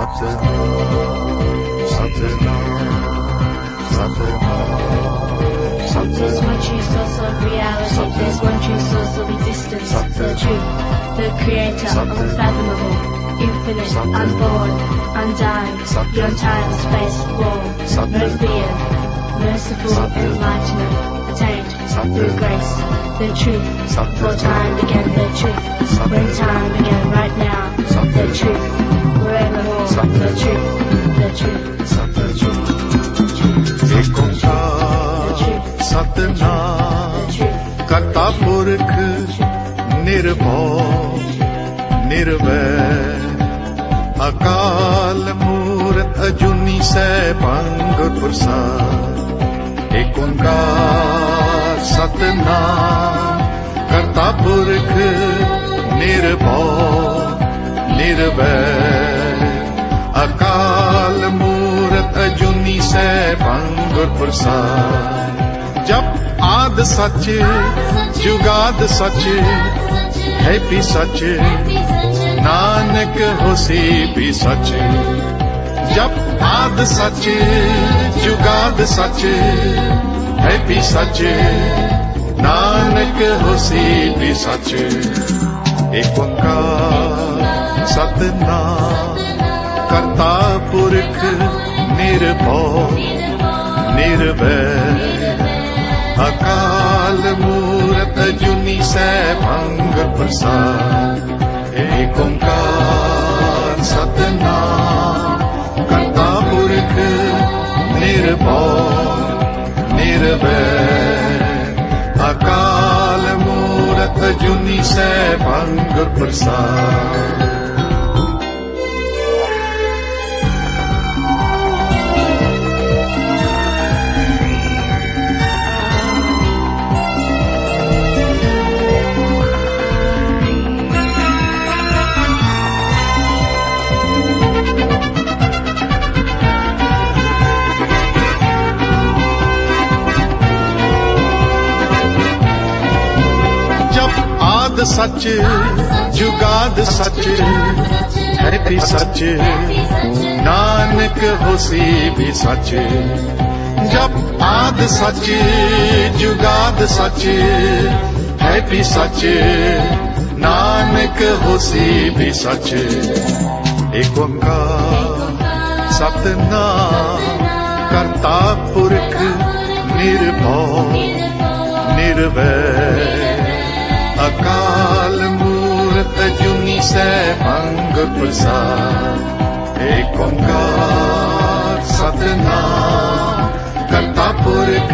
There's one true source of reality, there's one true source of existence, the truth, the creator, unfathomable, infinite, unborn, undying, beyond time, space, war, no fear, merciful enlightenment, attained through grace, the truth, before time began, the truth, when time began, right now, the truth, forevermore, the truth, the truth, the truth, the truth. Satnam करता पुरख निर्भय निर्वैर अकाल मूरत अजूनी सैभंग प्रसाद एक ओंकार सतनाम करता पुरख निर्भय निर्वैर अकाल मूरत अजूनी सैभंग प्रसाद जब आद सच जुगाद सच है भी सच नानक होसी भी सच जब आद सच जुगाद सच है भी सच नानक होसी भी सच एक ओंकार सतनाम करता पुरख निर्भय निर्वैर अकाल मूरत अजूनी सैभंग प्रसाद एक ओंकार सतनाम करता पुरख निर्भय निर्वैर अकाल मूरत अजूनी सैभंग प्रसाद सच जुगाद सच है भी सच नानक होसी भी सच जब आद सच जुगाद सच है भी सच नानक होसी भी सच एक ओंकार सतनाम करता पुरख निर्भय निर्वैर अकाल मूरत अजूनी सैभंग प्रसाद एक ओंकार सतनाम करता पुरख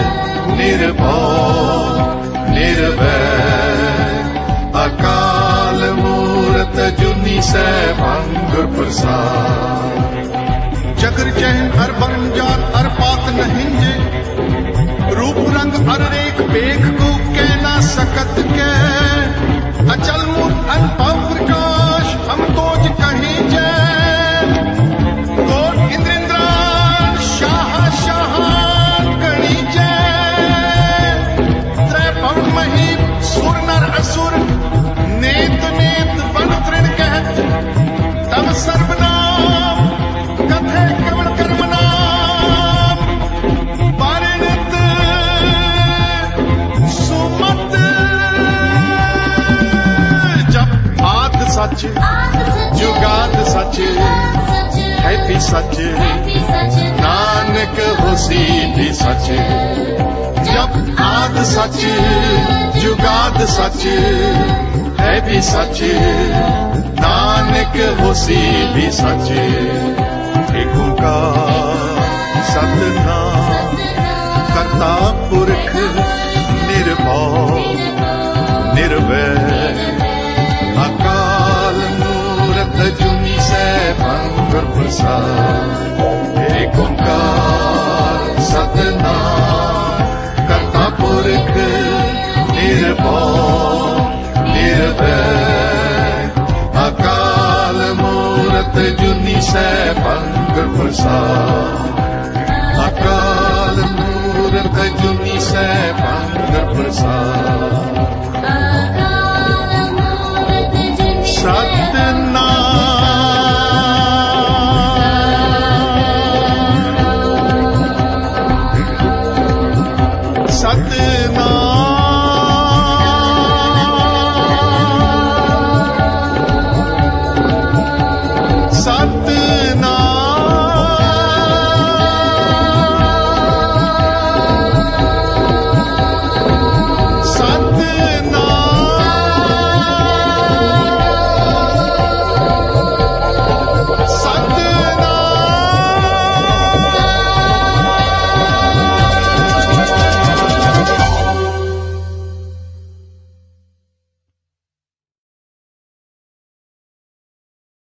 निर्भय निर्वैर अकाल मूरत अजूनी सैभंग प्रसाद जगर जैन अर बन जात अर पात नहीं जे रूप रंग अर रेख बेख को कहना सकत के अचल मूर्त अनपव प्रकाश हम तोज कहीं जय कोट इंद्रिंद्रान शाह शाहान गणी जय त्रैभव मही सुर नर असुर नेत नेत वन तृण कहत तब सर्वनाम कथे कवण कर्म नाम परिणत सुमत जब आद सच जुगाद सच है भी सच नानक होसी भी सच जब आद सच जुगाद सच है भी सच नानक होसी भी सच एक ओंकार सतनाम करता पुरख निर्भय निर्वैर अकाल मूरत अजूनी सैभंग प्रसाद एक ओंकार सतनाम करता पुरख निर्भय निर्वैर अकाल मूरत अजूनी सैभंग प्रसाद